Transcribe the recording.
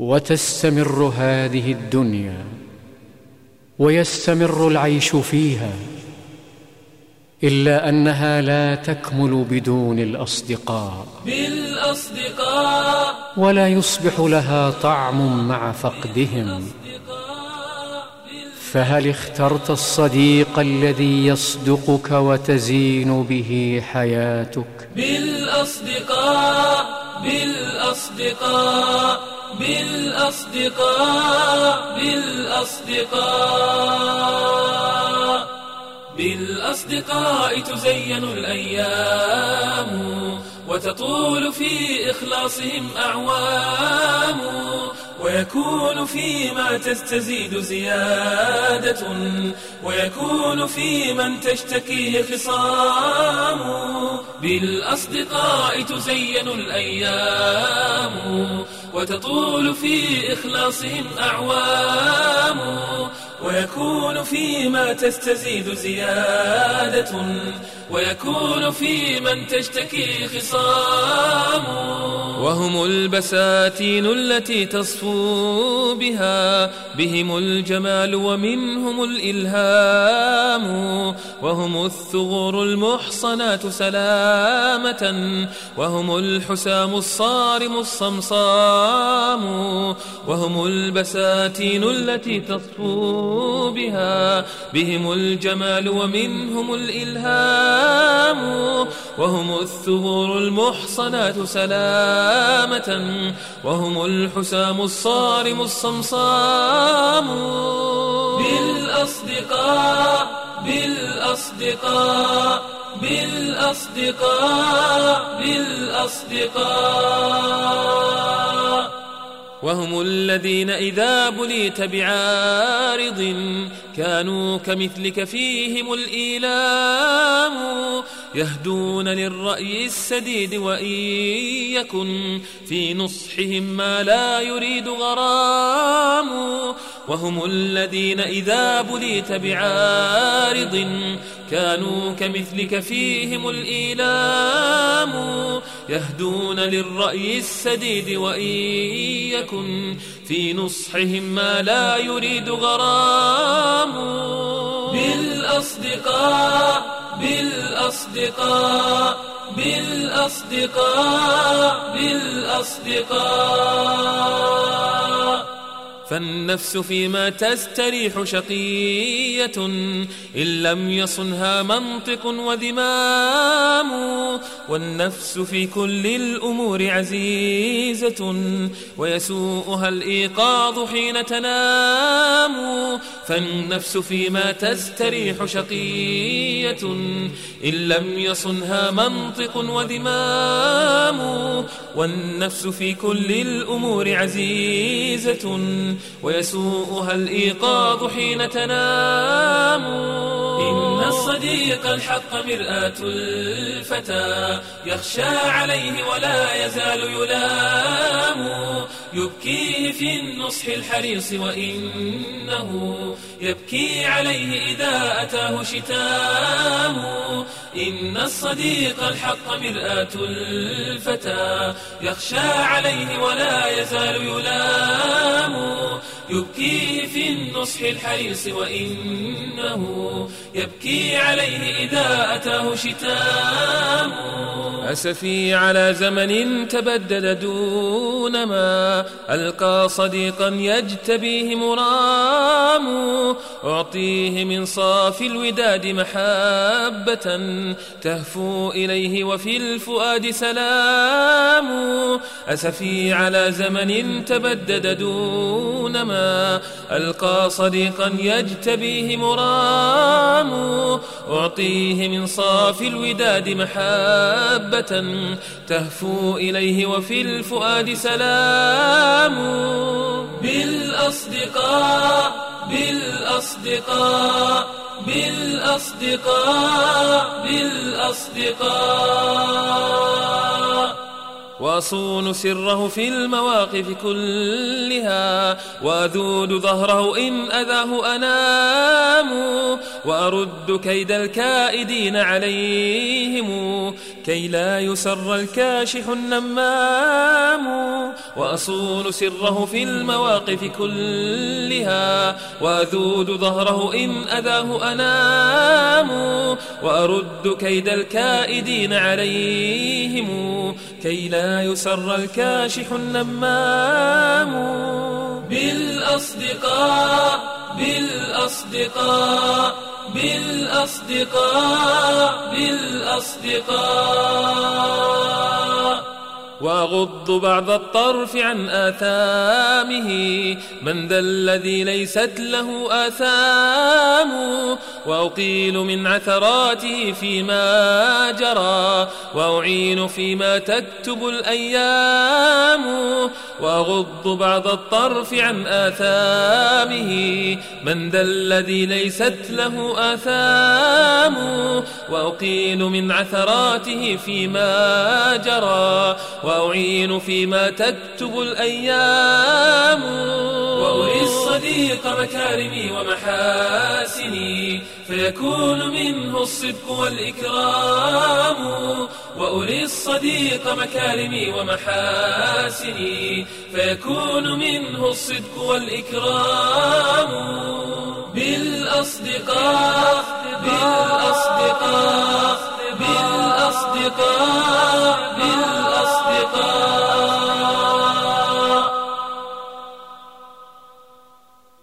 وتستمر هذه الدنيا ويستمر العيش فيها، إلا أنها لا تكمل بدون الأصدقاء، ولا يصبح لها طعم مع فقدهم. فهل اخترت الصديق الذي يصدقك وتزين به حياتك؟ بالأصدقاء بالأصدقاء بالأصدقاء بالأصدقاء بالأصدقاء تزين الأيام وتطول في إخلاصهم أعوام، ويكون فيما تستزيد زيادة، ويكون في من تشتكي خصام. بالأصدقاء تزين الأيام وتطول في إخلاصهم أعوام، ويكون فيما تستزيد زيادة، ويكون في من تشتكي خصام. وهم البساتين التي تصفو بها بهم الجمال ومنهم الإلهام، وهم الثغور المحصنات سلامة، وهم الحسام الصارم الصمصام، وهم البساتين التي تصفو بها بهم الجمال ومنهم الإلهام، وهم الثغور المحصنات سلامة، وهم الحسام الصارم الصمصام. بالأصدقاء بالأصدقاء بالأصدقاء بالأصدقاء وهم الذين إذا بليت بعارض كانوا كمثلك فيهم الإيلام، يهدون للرأي السديد وإن يكن في نصحهم ما لا يريد غرام. وهم الذين إذا بليت بعارض كانوا كمثلك فيهم الإيلام، يهدون للرأي السديد وإن يكن في نصحهم ما لا يريد غرام. بالأصدقاء بالأصدقاء بالأصدقاء بالأصدقاء فالنفس فيما تستريح شقية إن لم يصنها منطق وذمام، والنفس في كل الأمور عزيزة ويسوءها الإيقاظ حين تنام. فالنفس فيما تستريح شقية إن لم يصنها منطق وذمام، والنفس في كل الأمور عزيزة ويسوءها الإيقاظ حين تنام. إن الصديق الحق مرآة الفتى يخشى عليه ولا يزال يلام، يبكيه في النصح الحريص وإنه يبكي عليه إذا أتاه شتام. إن الصديق الحق مرآة الفتى يخشى عليه ولا يزال يلام، يبكيه في النصح الحريص وإنه يبكي عليه إذا أتاه شتام. أسفي على زمن تبدد دون ما ألقى صديقا يجتبيه مرام، أعطيه من صافي الوداد محبة تهفو إليه وفي الفؤاد سلام. أسفي على زمن تبدد دون ما ألقى صديقا يجتبيه مرام، أعطيه من صافي الوداد محبة تهفو إليه وفي الفؤاد سلام. بالأصدقاء بالأصدقاء بالأصدقاء بالأصدقاء وأصون سره في المواقف كلها وأذود ظهره إن أذاه أنام وأرد كيد الكائدين عليهم كي لا يسر الكاشح النمام وأصون سره في المواقف كلها وأذود ظهره إن أذاه أنام وأرد كيد الكائدين عليهم كي لا يسر الكاشح النمام بالأصدقاء بالأصدقاء بالأصدقاء بالأصدقاء وأغض بعض الطرف عن آثامه من ذا الذي ليست له آثام وأقيل من عثراته فيما جرى وأعين فيما تكتب الأيام وأغض بعض الطرف عن آثامه من ذا الذي ليست له آثام وأقيل من عثراته فيما جرى وأعين فيما تكتب الأيام وأري الصديق مكارمي ومحاسني فيكون منه الصدق والإكرام وأري الصديق مكارمي ومحاسني فيكون منه الصدق والإكرام بالأصدقاء بالأصدقاء بالأصدقاء